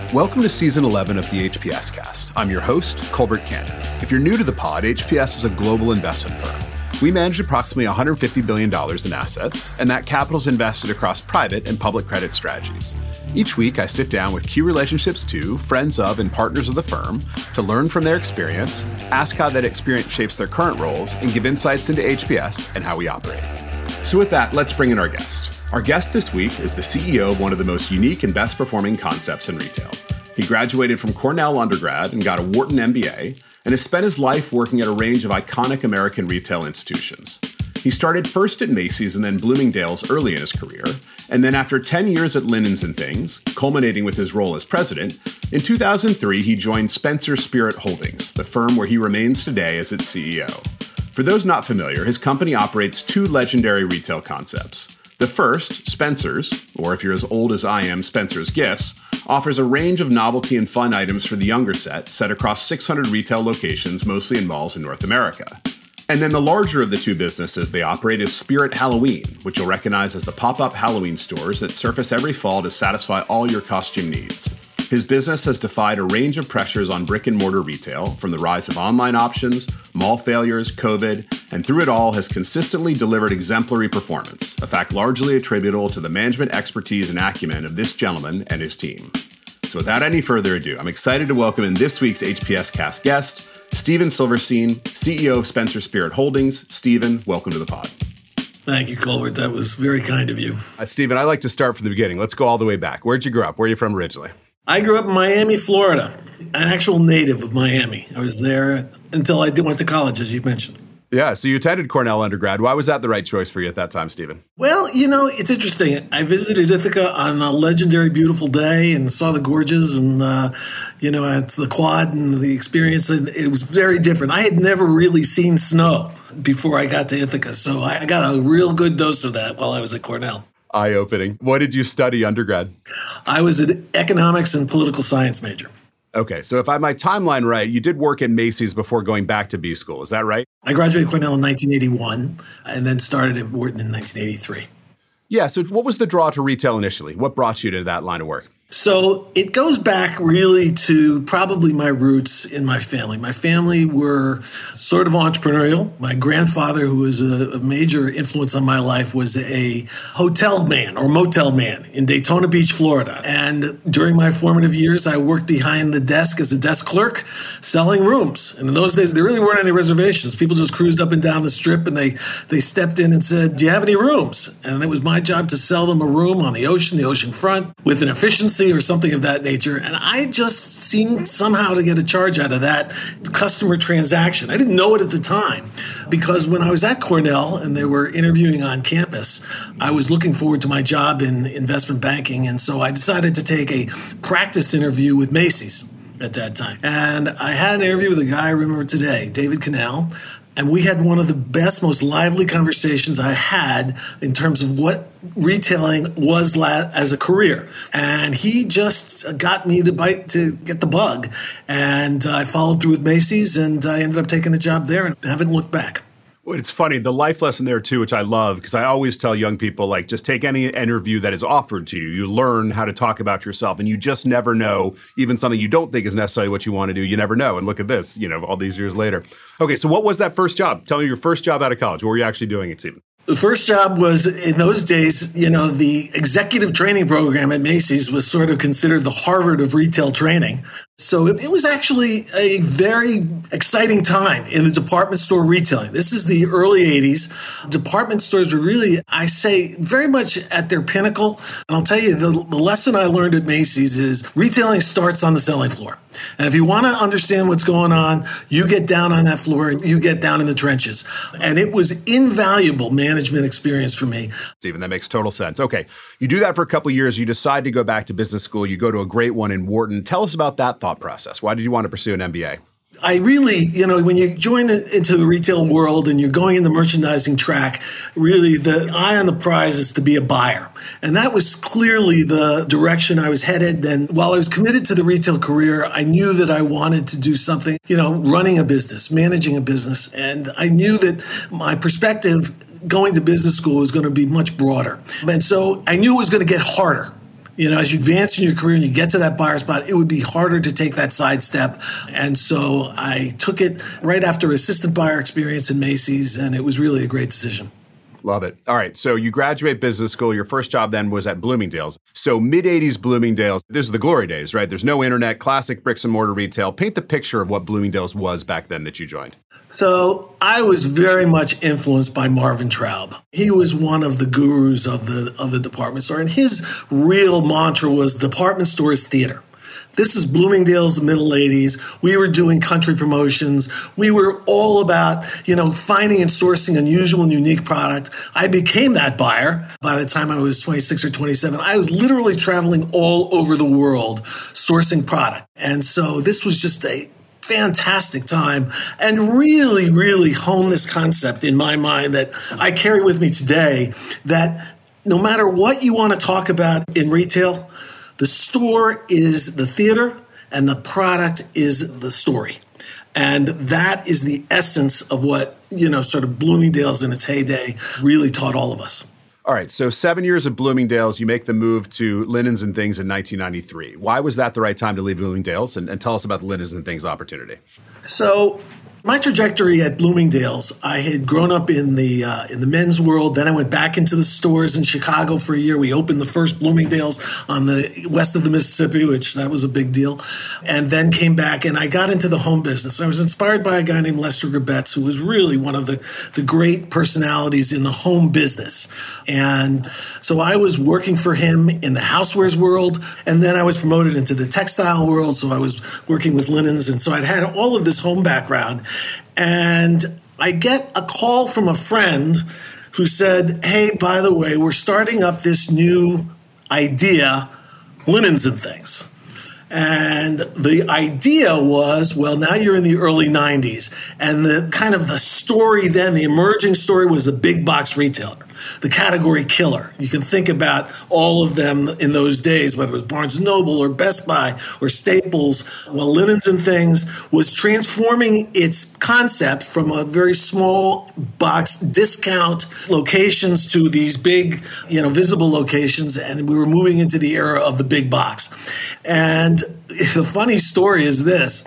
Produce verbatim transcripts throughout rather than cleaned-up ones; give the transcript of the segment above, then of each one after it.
Welcome to Season eleven of the H P S Cast. I'm your host, Colbert Cannon. If you're new to the pod, H P S is a global investment firm. We manage approximately one hundred fifty billion dollars in assets, and that capital is invested across private and public credit strategies. Each week, I sit down with key relationships to, friends of, and partners of the firm to learn from their experience, ask how that experience shapes their current roles, and give insights into H P S and how we operate. So with that, let's bring in our guest. Our guest this week is the C E O of one of the most unique and best performing concepts in retail. He graduated from Cornell undergrad and got a Wharton M B A, and has spent his life working at a range of iconic American retail institutions. He started first at Macy's and then Bloomingdale's early in his career, and then after ten years at Linens and Things, culminating with his role as president, in two thousand three he joined Spencer Spirit Holdings, the firm where he remains today as its C E O. For those not familiar, his company operates two legendary retail concepts. The first, Spencer's, or if you're as old as I am, Spencer's Gifts, offers a range of novelty and fun items for the younger set, set across six hundred retail locations, mostly in malls in North America. And then the larger of the two businesses they operate is Spirit Halloween, which you'll recognize as the pop-up Halloween stores that surface every fall to satisfy all your costume needs. His business has defied a range of pressures on brick-and-mortar retail, from the rise of online options, mall failures, COVID, and through it all has consistently delivered exemplary performance, a fact largely attributable to the management expertise and acumen of this gentleman and his team. So without any further ado, I'm excited to welcome in this week's H P S Cast guest, Stephen Silverstein, C E O of Spencer Spirit Holdings. Stephen, welcome to the pod. Thank you, Colbert. That was very kind of you. Uh, Stephen, I like to start from the beginning. Let's go all the way back. Where'd you grow up? Where are you from originally? I grew up in Miami, Florida, an actual native of Miami. I was there until I did, went to college, as you mentioned. Yeah, so you attended Cornell undergrad. Why was that the right choice for you at that time, Stephen? Well, you know, it's interesting. I visited Ithaca on a legendary, beautiful day and saw the gorges and, uh, you know, at the quad and the experience. And it was very different. I had never really seen snow before I got to Ithaca, so I got a real good dose of that while I was at Cornell. Eye-opening. What did you study undergrad? I was an economics and political science major. Okay, so if I have my timeline right, you did work at Macy's before going back to B school. Is that right? I graduated Cornell in nineteen eighty-one and then started at Wharton in nineteen eighty-three. Yeah, so what was the draw to retail initially? What brought you to that line of work? So it goes back really to probably my roots in my family. My family were sort of entrepreneurial. My grandfather, who was a, a major influence on my life, was a hotel man or motel man in Daytona Beach, Florida. And during my formative years, I worked behind the desk as a desk clerk selling rooms. And in those days, there really weren't any reservations. People just cruised up and down the strip and they, they stepped in and said, "Do you have any rooms?" And it was my job to sell them a room on the ocean, the ocean front, with an efficiency or something of that nature. And I just seemed somehow to get a charge out of that customer transaction. I didn't know it at the time because when I was at Cornell and they were interviewing on campus, I was looking forward to my job in investment banking. And so I decided to take a practice interview with Macy's at that time. And I had an interview with a guy I remember today, David Cannell. And we had one of the best, most lively conversations I had in terms of what retailing was la- as a career. And he just got me to bite to get the bug. And I followed through with Macy's, and I ended up taking a job there and haven't looked back. Well, it's funny, the life lesson there too, which I love, because I always tell young people, like, just take any interview that is offered to you. You learn how to talk about yourself, and you just never know, even something you don't think is necessarily what you want to do, you never know. And look at this, you know, all these years later. Okay, so what was that first job? Tell me your first job out of college. What were you actually doing at Stephen? The first job was, in those days, you know, the executive training program at Macy's was sort of considered the Harvard of retail training. So it, it was actually a very exciting time in the department store retailing. This is the early eighties. Department stores were really, I say, very much at their pinnacle. And I'll tell you, the, the lesson I learned at Macy's is retailing starts on the selling floor. And if you want to understand what's going on, you get down on that floor and you get down in the trenches. And it was invaluable management experience for me. Stephen, that makes total sense. Okay, you do that for a couple of years. You decide to go back to business school. You go to a great one in Wharton. Tell us about that thought process. Why did you want to pursue an M B A? I really, you know, when you join into the retail world and you're going in the merchandising track, really the eye on the prize is to be a buyer. And that was clearly the direction I was headed. And while I was committed to the retail career, I knew that I wanted to do something, you know, running a business, managing a business. And I knew that my perspective going to business school was going to be much broader. And so I knew it was going to get harder. You know, as you advance in your career and you get to that buyer spot, it would be harder to take that side step. And so I took it right after assistant buyer experience in Macy's, and it was really a great decision. Love it. All right. So you graduate business school. Your first job then was at Bloomingdale's. So mid-eighties Bloomingdale's, this is the glory days, right? There's no internet, classic bricks and mortar retail. Paint the picture of what Bloomingdale's was back then that you joined. So I was very much influenced by Marvin Traub. He was one of the gurus of the of the department store, and his real mantra was department store is theater. This is Bloomingdale's middle eighties. We were doing country promotions. We were all about, you know, finding and sourcing unusual and unique product. I became that buyer by the time I was twenty-six or twenty-seven. I was literally traveling all over the world sourcing product. And so this was just a fantastic time and really, really honed this concept in my mind that I carry with me today, that no matter what you want to talk about in retail, the store is the theater and the product is the story. And that is the essence of what, you know, sort of Bloomingdale's in its heyday really taught all of us. All right. So seven years at Bloomingdale's, you make the move to Linens and Things in nineteen ninety-three. Why was that the right time to leave Bloomingdale's? And, and tell us about the Linens and Things opportunity. So my trajectory at Bloomingdale's, I had grown up in the uh, in the men's world. Then I went back into the stores in Chicago for a year. We opened the first Bloomingdale's on the west of the Mississippi, which that was a big deal. And then came back and I got into the home business. I was inspired by a guy named Lester Gerbetz, who was really one of the, the great personalities in the home business. And so I was working for him in the housewares world. And then I was promoted into the textile world. So I was working with linens. And so I'd had all of this home background. And I get a call from a friend who said, hey, by the way, we're starting up this new idea, Linens and Things. And the idea was, well, now you're in the early nineties. And the kind of the story then, the emerging story was the big box retailer, the category killer. You can think about all of them in those days, whether it was Barnes and Noble or Best Buy or Staples. Well, Linens and Things was transforming its concept from a very small box discount locations to these big, you know, visible locations. And we were moving into the era of the big box. And the funny story is this.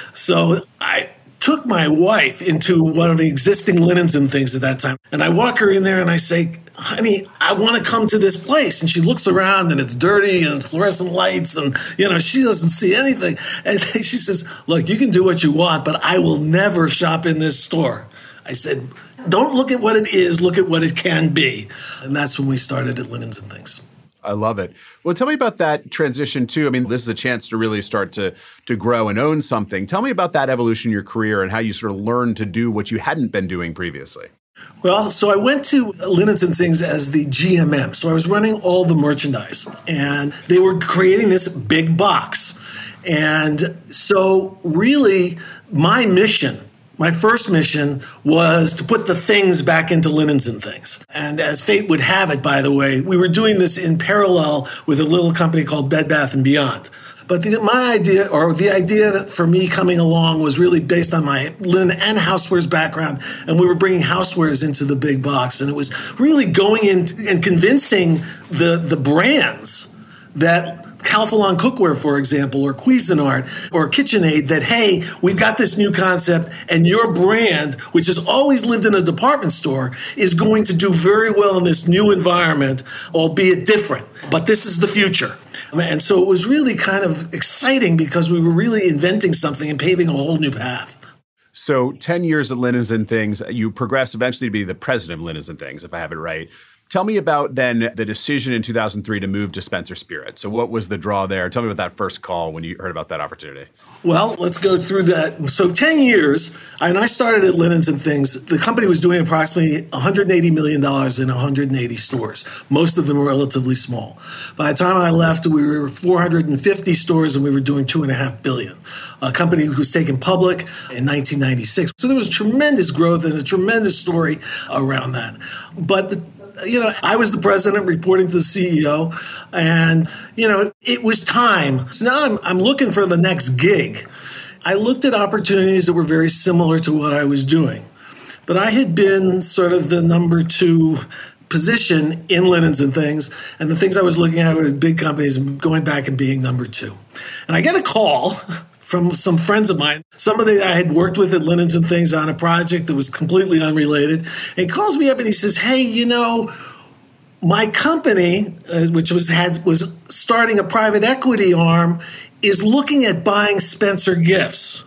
So I took my wife into one of the existing Linens and Things at that time. And I walk her in there and I say, honey, I want to come to this place. And she looks around and it's dirty and fluorescent lights and, you know, she doesn't see anything. And she says, look, you can do what you want, but I will never shop in this store. I said, don't look at what it is, look at what it can be. And that's when we started at Linens and Things. I love it. Well, tell me about that transition too. I mean, this is a chance to really start to to grow and own something. Tell me about that evolution in your career and how you sort of learned to do what you hadn't been doing previously. Well, so I went to Linens and Things as the G M M. So I was running all the merchandise, and they were creating this big box. And so really my mission, my first mission was to put the things back into Linens and Things. And as fate would have it, by the way, we were doing this in parallel with a little company called Bed Bath and Beyond. But the, my idea, or the idea for me coming along, was really based on my linen and housewares background. And we were bringing housewares into the big box. And it was really going in and convincing the, the brands that Calphalon Cookware, for example, or Cuisinart, or KitchenAid, that, hey, we've got this new concept, and your brand, which has always lived in a department store, is going to do very well in this new environment, albeit different. But this is the future. And so it was really kind of exciting because we were really inventing something and paving a whole new path. So ten years at Linens and Things, you progressed eventually to be the president of Linens and Things, if I have it right. Tell me about then the decision in two thousand three to move to Spencer Spirit. So what was the draw there? Tell me about that first call when you heard about that opportunity. Well, let's go through that. So ten years, and I started at Linens and Things. The company was doing approximately one hundred eighty million dollars in one hundred eighty stores. Most of them were relatively small. By the time I left, we were four hundred fifty stores and we were doing two point five billion dollars. A company was taken public in nineteen ninety-six. So there was tremendous growth and a tremendous story around that. But the You know, I was the president reporting to the C E O, and, you know, it was time. So now I'm, I'm looking for the next gig. I looked at opportunities that were very similar to what I was doing. But I had been sort of the number two position in linens and things. And the things I was looking at were big companies and going back and being number two. And I get a call from some friends of mine, somebody that I had worked with at Linens and Things on a project that was completely unrelated. And he calls me up and he says, hey, you know, my company, uh, which was had was starting a private equity arm, is looking at buying Spencer Gifts.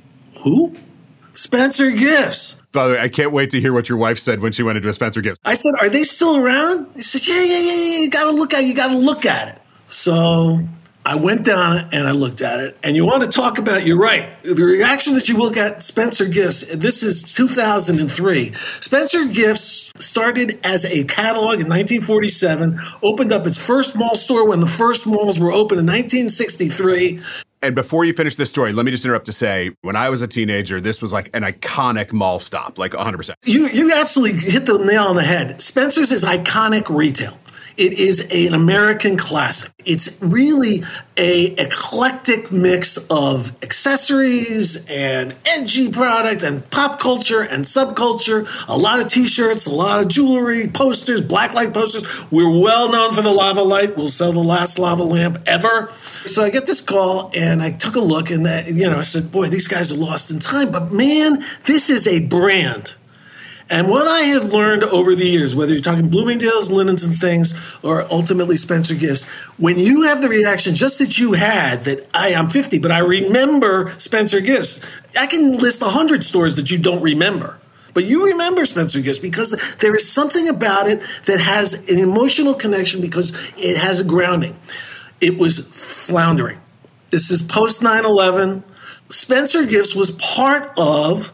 Who? Spencer Gifts. By the way, I can't wait to hear what your wife said when she went into a Spencer Gifts. I said, are they still around? He said, yeah, yeah, yeah, yeah. You got to look at it. You got to look at it. So I went down and I looked at it. And you want to talk about, you're right, the reaction that you look at Spencer Gifts, this is two thousand three. Spencer Gifts started as a catalog in nineteen forty-seven, opened up its first mall store when the first malls were open in nineteen sixty-three. And before you finish this story, let me just interrupt to say, when I was a teenager, this was like an iconic mall stop, like one hundred percent. You, you absolutely hit the nail on the head. Spencer's is iconic retail. It is a, an American classic. It's really a eclectic mix of accessories and edgy product and pop culture and subculture, a lot of T-shirts, a lot of jewelry, posters, blacklight posters. We're well known for the lava light. We'll sell the last lava lamp ever. So I get this call and I took a look and, that, you know, I said, boy, these guys are lost in time. But man, this is a brand. And what I have learned over the years, whether you're talking Bloomingdale's, Linens and Things, or ultimately Spencer Gifts, when you have the reaction just that you had, that I, I'm fifty, but I remember Spencer Gifts, I can list one hundred stores that you don't remember. But you remember Spencer Gifts because there is something about it that has an emotional connection because it has a grounding. It was floundering. This is post nine eleven. Spencer Gifts was part of,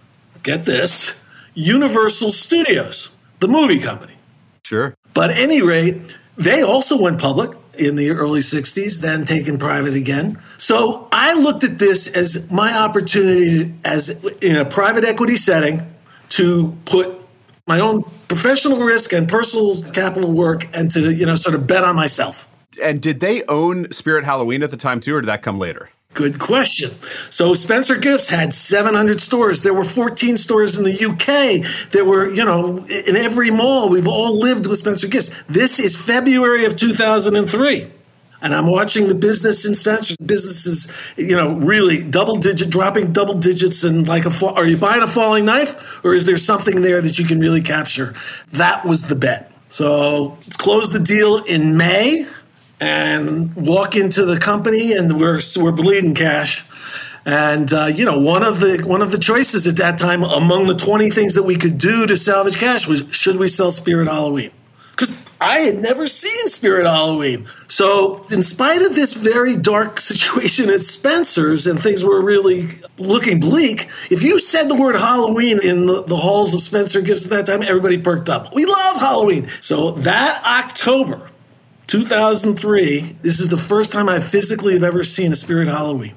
get this, Universal Studios, the movie company. Sure. But at any rate, they also went public in the early sixties, then taken private again. So I looked at this as my opportunity as in a private equity setting to put my own professional risk and personal capital work and to, you know, sort of bet on myself. And did they own Spirit Halloween at the time too, or did that come later? Good question. So Spencer Gifts had seven hundred stores. There were fourteen stores in the U K. There were, you know, in every mall. We've all lived with Spencer Gifts. This is February of two thousand three. And I'm watching the business in Spencer. Business is, you know, really double digit, dropping double digits. And like, a fall, are you buying a falling knife? Or is there something there that you can really capture? That was the bet. So let's close the deal in May. And walk into the company, and we're we're bleeding cash. And uh, you know, one of the one of the choices at that time, among the twenty things that we could do to salvage cash, was should we sell Spirit Halloween? Because I had never seen Spirit Halloween. So, in spite of this very dark situation at Spencer's, and things were really looking bleak, if you said the word Halloween in the, the halls of Spencer Gifts at that time, everybody perked up. We love Halloween. So that October two thousand three, this is the first time I physically have ever seen a Spirit Halloween.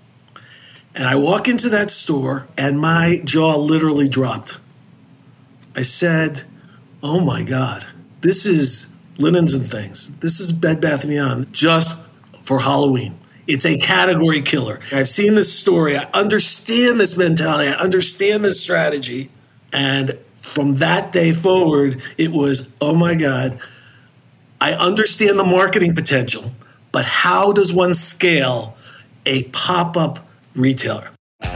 And I walk into that store, and my jaw literally dropped. I said, oh my God, this is Linens and Things. This is Bed Bath and Beyond just for Halloween. It's a category killer. I've seen this story. I understand this mentality. I understand this strategy. And from that day forward, it was, oh my God, I understand the marketing potential, but how does one scale a pop-up retailer?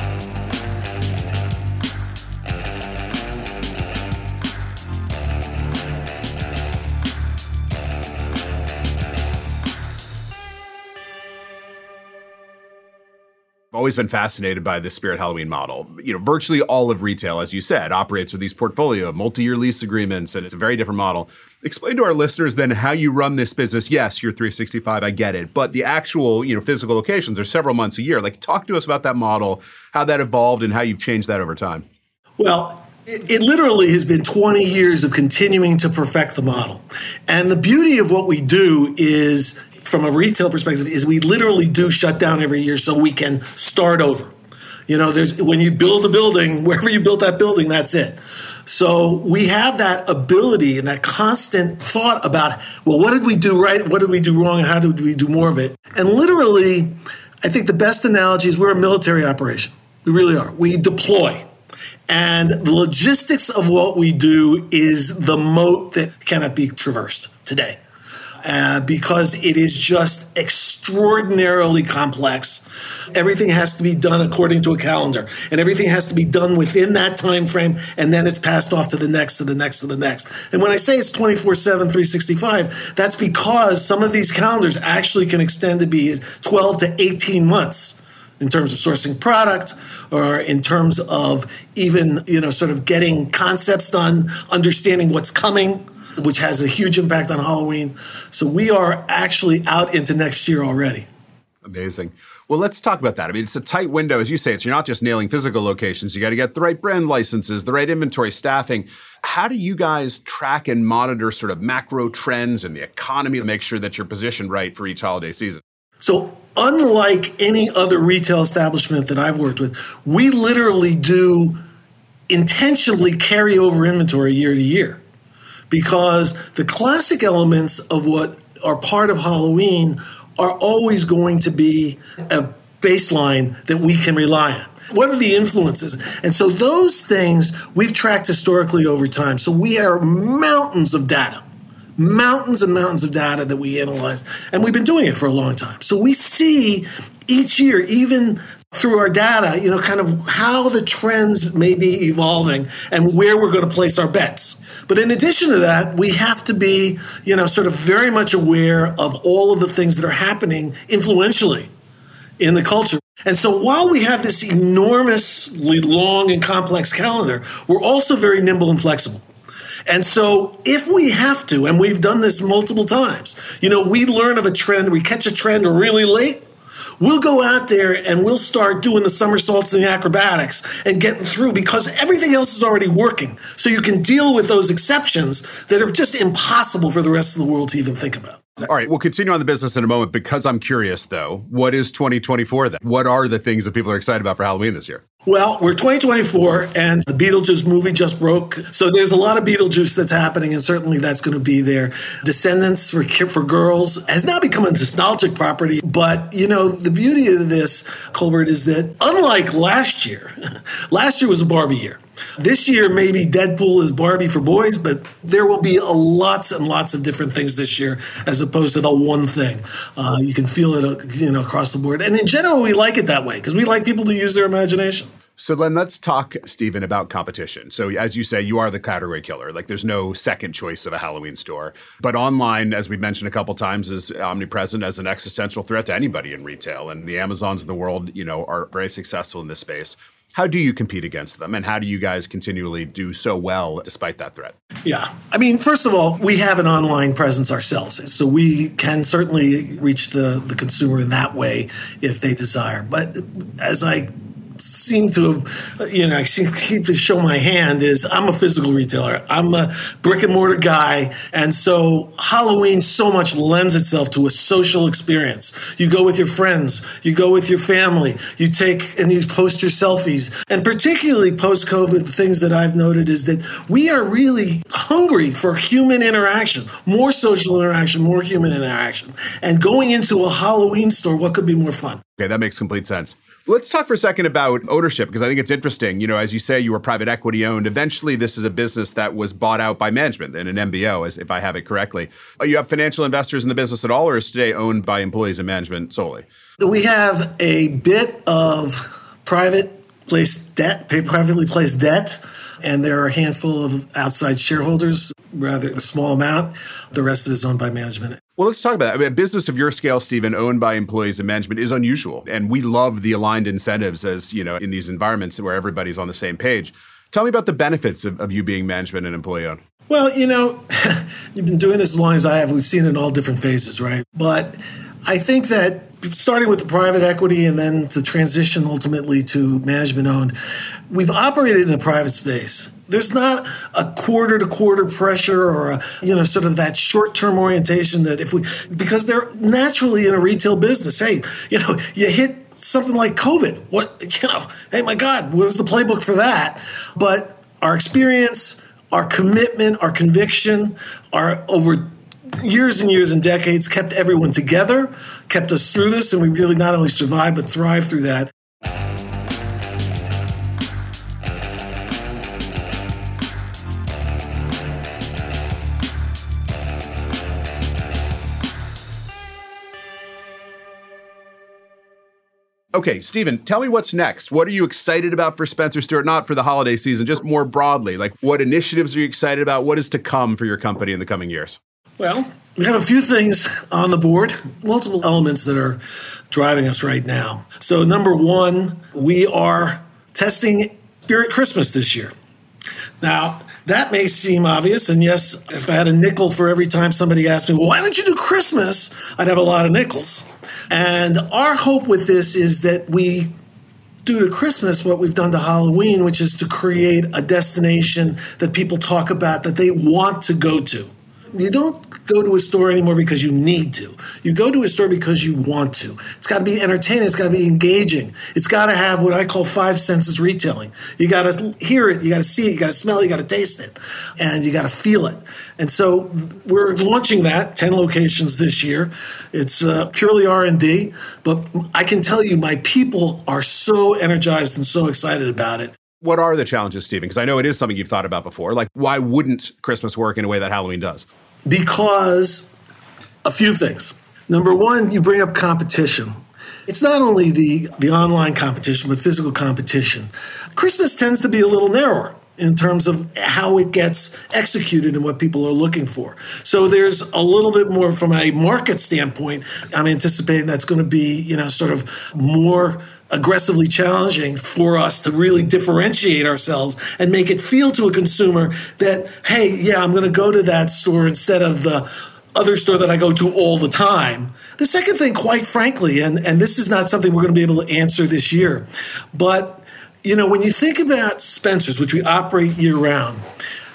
I've always been fascinated by the Spirit Halloween model. You know, virtually all of retail, as you said, operates with these portfolio, multi-year lease agreements, and it's a very different model. Explain to our listeners then how you run this business. Yes, you're three sixty-five, I get it, but the actual, you know, physical locations are several months a year. Like, talk to us about that model, how that evolved, and how you've changed that over time. Well, it, it literally has been twenty years of continuing to perfect the model. And the beauty of what we do is, from a retail perspective, is we literally do shut down every year so we can start over. You know, there's when you build a building, wherever you built that building, that's it. So we have that ability and that constant thought about, well, what did we do right? What did we do wrong? And how did we do more of it? And literally, I think the best analogy is we're a military operation. We really are. We deploy. And the logistics of what we do is the moat that cannot be traversed today. Uh, because it is just extraordinarily complex. Everything has to be done according to a calendar, and everything has to be done within that time frame, and then it's passed off to the next, to the next, to the next. And when I say it's twenty-four seven, three sixty-five, that's because some of these calendars actually can extend to be twelve to eighteen months in terms of sourcing product, or in terms of even, you know, sort of getting concepts done, understanding what's coming, which has a huge impact on Halloween. So we are actually out into next year already. Amazing. Well, let's talk about that. I mean, it's a tight window, as you say. It's you're not just nailing physical locations. You got to get the right brand licenses, the right inventory, staffing. How do you guys track and monitor sort of macro trends in the economy to make sure that you're positioned right for each holiday season? So unlike any other retail establishment that I've worked with, we literally do intentionally carry over inventory year to year. Because the classic elements of what are part of Halloween are always going to be a baseline that we can rely on. What are the influences? And so those things we've tracked historically over time. So we have mountains of data, mountains and mountains of data that we analyze. And we've been doing it for a long time. So we see each year, even through our data, you know, kind of how the trends may be evolving and where we're going to place our bets. But in addition to that, we have to be, you know, sort of very much aware of all of the things that are happening influentially in the culture. And so while we have this enormously long and complex calendar, we're also very nimble and flexible. And so if we have to, and we've done this multiple times, you know, we learn of a trend, we catch a trend really late, we'll go out there and we'll start doing the somersaults and the acrobatics and getting through because everything else is already working. So you can deal with those exceptions that are just impossible for the rest of the world to even think about. All right, we'll continue on the business in a moment. Because I'm curious, though, what is twenty twenty-four then? What are the things that people are excited about for Halloween this year? Well, we're twenty twenty-four, and the Beetlejuice movie just broke. So there's a lot of Beetlejuice that's happening, and certainly that's going to be there. Descendants for for girls has now become a nostalgic property. But, you know, the beauty of this, Colbert, is that unlike last year, last year was a Barbie year. This year, maybe Deadpool is Barbie for boys, but there will be a lots and lots of different things this year as opposed to the one thing. Uh, you can feel it, you know, across the board. And in general, we like it that way because we like people to use their imagination. So then let's talk, Stephen, about competition. So as you say, you are the category killer. Like there's no second choice of a Halloween store. But online, as we've mentioned a couple times, is omnipresent as an existential threat to anybody in retail. And the Amazons of the world, you know, are very successful in this space. How do you compete against them? And how do you guys continually do so well despite that threat? Yeah. I mean, first of all, we have an online presence ourselves. So we can certainly reach the, the consumer in that way if they desire. But as I seem to have, you know, I seem to show my hand is I'm a physical retailer. I'm a brick and mortar guy. And so Halloween so much lends itself to a social experience. You go with your friends, you go with your family, you take and you post your selfies. And particularly post-COVID, the things that I've noted is that we are really hungry for human interaction, more social interaction, more human interaction. And going into a Halloween store, what could be more fun? Okay, that makes complete sense. Let's talk for a second about ownership, because I think it's interesting. You know, as you say, you were private equity owned. Eventually, this is a business that was bought out by management in an M B O, as if I have it correctly. Are you have financial investors in the business at all, or is it today owned by employees and management solely? We have a bit of private placed debt, privately placed debt, and there are a handful of outside shareholders, rather a small amount. The rest of it is owned by management. Well, let's talk about that. I mean, a business of your scale, Stephen, owned by employees and management is unusual. And we love the aligned incentives as, you know, in these environments where everybody's on the same page. Tell me about the benefits of, of you being management and employee owned. Well, you know, you've been doing this as long as I have. We've seen it in all different phases, right? But I think that starting with the private equity and then the transition ultimately to management owned, we've operated in a private space. There's not a quarter to quarter pressure or a, you know, sort of that short term orientation that if we, because they're naturally in a retail business. Hey, you know, you hit something like COVID. What, you know, hey, my God, what was the playbook for that? But our experience, our commitment, our conviction, our over years and years and decades kept everyone together, kept us through this, and we really not only survived but thrived through that. Okay, Stephen, tell me what's next. What are you excited about for Spencer Stuart? Not for the holiday season, just more broadly. Like, what initiatives are you excited about? What is to come for your company in the coming years? Well, we have a few things on the board, multiple elements that are driving us right now. So number one, we are testing Spirit Christmas this year. Now, that may seem obvious, and yes, if I had a nickel for every time somebody asked me, well, why don't you do Christmas? I'd have a lot of nickels. And our hope with this is that we do to Christmas what we've done to Halloween, which is to create a destination that people talk about that they want to go to. You don't go to a store anymore because you need to. You go to a store because you want to. It's got to be entertaining. It's got to be engaging. It's got to have what I call five senses retailing. You got to hear it. You got to see it. You got to smell it. You got to taste it. And you got to feel it. And so we're launching that, ten locations this year. It's uh, purely R and D. But I can tell you my people are so energized and so excited about it. What are the challenges, Stephen? Because I know it is something you've thought about before. Like, why wouldn't Christmas work in a way that Halloween does? Because a few things. Number one, you bring up competition. It's not only the, the online competition, but physical competition. Christmas tends to be a little narrower in terms of how it gets executed and what people are looking for. So there's a little bit more from a market standpoint. I'm anticipating that's going to be, you know, sort of more aggressively challenging for us to really differentiate ourselves and make it feel to a consumer that, hey, yeah, I'm going to go to that store instead of the other store that I go to all the time. The second thing, quite frankly, and, and this is not something we're going to be able to answer this year, but you know, when you think about Spencer's, which we operate year-round,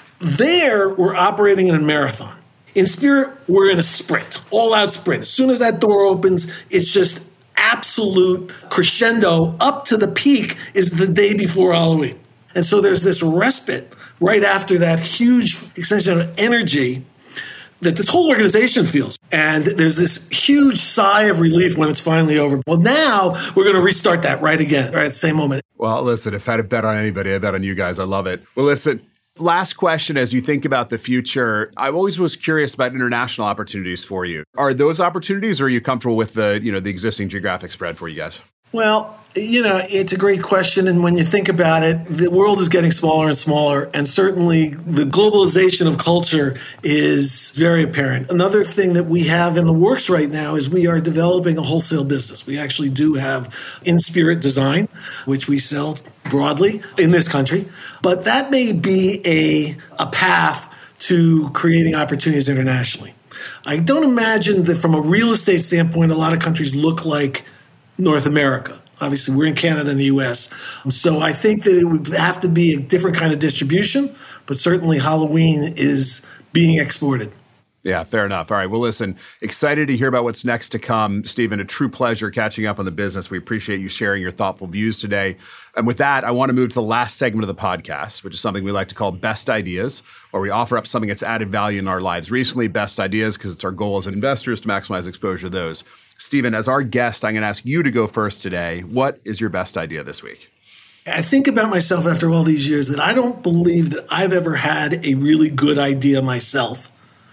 there we're operating in a marathon. In Spirit, we're in a sprint, all-out sprint. As soon as that door opens, it's just absolute crescendo up to the peak is the day before Halloween. And so there's this respite right after that huge extension of energy that this whole organization feels. And there's this huge sigh of relief when it's finally over. Well, now we're going to restart that right again, right at the same moment. Well, listen, if I had to bet on anybody, I bet on you guys. I love it. Well, listen, last question as you think about the future. I always was curious about international opportunities for you. Are those opportunities, or are you comfortable with the, you know, the existing geographic spread for you guys? Well, you know, it's a great question. And when you think about it, the world is getting smaller and smaller. And certainly the globalization of culture is very apparent. Another thing that we have in the works right now is we are developing a wholesale business. We actually do have in-spirit design, which we sell broadly in this country. But that may be a, a path to creating opportunities internationally. I don't imagine that from a real estate standpoint, a lot of countries look like North America. Obviously, we're in Canada and the U S. So I think that it would have to be a different kind of distribution, but certainly Halloween is being exported. Yeah, fair enough. All right. Well, listen, excited to hear about what's next to come. Stephen, a true pleasure catching up on the business. We appreciate you sharing your thoughtful views today. And with that, I want to move to the last segment of the podcast, which is something we like to call Best Ideas, where we offer up something that's added value in our lives recently, best ideas, because it's our goal as investors to maximize exposure to those. Stephen, as our guest, I'm going to ask you to go first today. What is your best idea this week? I think about myself after all these years that I don't believe that I've ever had a really good idea myself.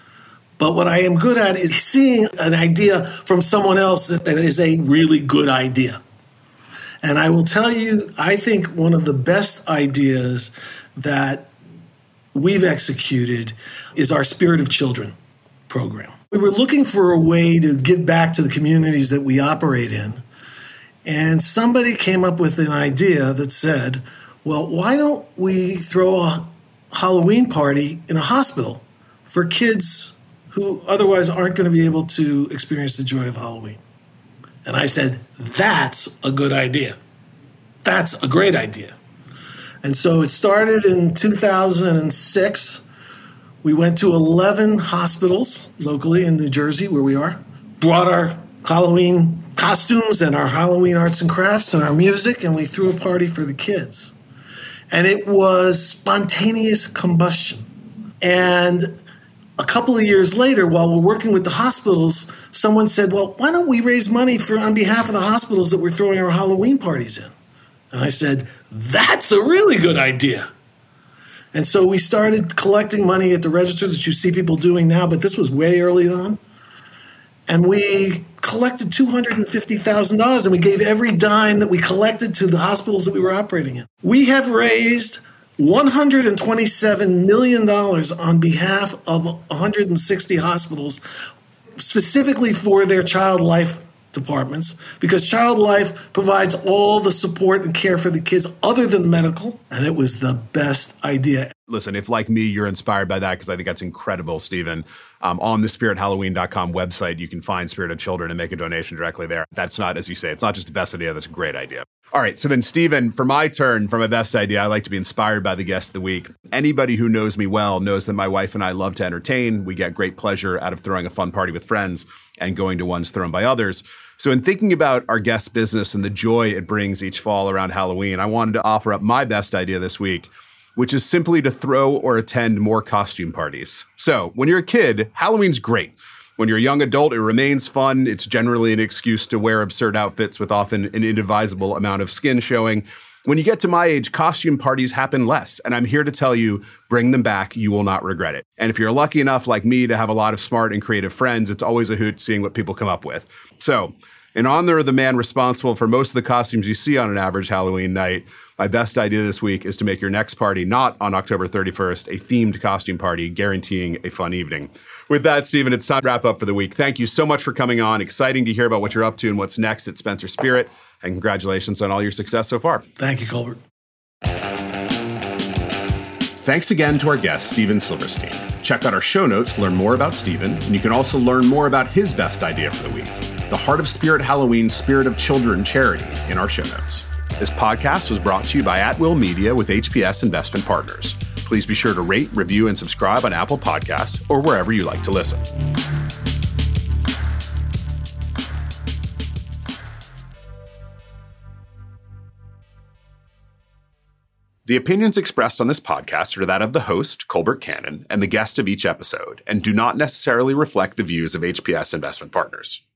But what I am good at is seeing an idea from someone else that, that is a really good idea. And I will tell you, I think one of the best ideas that we've executed is our Spirit of Children program. We were looking for a way to give back to the communities that we operate in. And somebody came up with an idea that said, well, why don't we throw a Halloween party in a hospital for kids who otherwise aren't going to be able to experience the joy of Halloween? And I said, that's a good idea. That's a great idea. And so it started in two thousand six. We went to eleven hospitals locally in New Jersey, where we are, brought our Halloween costumes and our Halloween arts and crafts and our music, and we threw a party for the kids. And it was spontaneous combustion. And a couple of years later, while we're working with the hospitals, someone said, well, why don't we raise money for on behalf of the hospitals that we're throwing our Halloween parties in? And I said, that's a really good idea. And so we started collecting money at the registers that you see people doing now, but this was way early on. And we collected two hundred fifty thousand dollars, and we gave every dime that we collected to the hospitals that we were operating in. We have raised one hundred twenty-seven million dollars on behalf of one hundred sixty hospitals, specifically for their child life departments, because Child Life provides all the support and care for the kids other than medical, and it was the best idea. Listen, if like me, you're inspired by that, because I think that's incredible, Stephen. Um, on the spirit halloween dot com website, you can find Spirited Children and make a donation directly there. That's not, as you say, it's not just the best idea, that's a great idea. All right, so then, Stephen, for my turn, for my best idea, I like to be inspired by the guest of the week. Anybody who knows me well knows that my wife and I love to entertain. We get great pleasure out of throwing a fun party with friends and going to ones thrown by others. So in thinking about our guest business and the joy it brings each fall around Halloween, I wanted to offer up my best idea this week, which is simply to throw or attend more costume parties. So when you're a kid, Halloween's great. When you're a young adult, it remains fun. It's generally an excuse to wear absurd outfits with often an indivisible amount of skin showing. When you get to my age, costume parties happen less, and I'm here to tell you, bring them back. You will not regret it. And if you're lucky enough, like me, to have a lot of smart and creative friends, it's always a hoot seeing what people come up with. So, in honor of the man responsible for most of the costumes you see on an average Halloween night, my best idea this week is to make your next party not on October thirty-first, a themed costume party, guaranteeing a fun evening. With that, Stephen, it's time to wrap up for the week. Thank you so much for coming on. Exciting to hear about what you're up to and what's next at Spencer Spirit. And congratulations on all your success so far. Thank you, Colbert. Thanks again to our guest, Stephen Silverstein. Check out our show notes to learn more about Stephen, and you can also learn more about his best idea for the week, the Heart of Spirit Halloween Spirit of Children charity, in our show notes. This podcast was brought to you by At Will Media with H P S Investment Partners. Please be sure to rate, review, and subscribe on Apple Podcasts or wherever you like to listen. The opinions expressed on this podcast are that of the host, Colbert Cannon, and the guest of each episode, and do not necessarily reflect the views of H P S Investment Partners.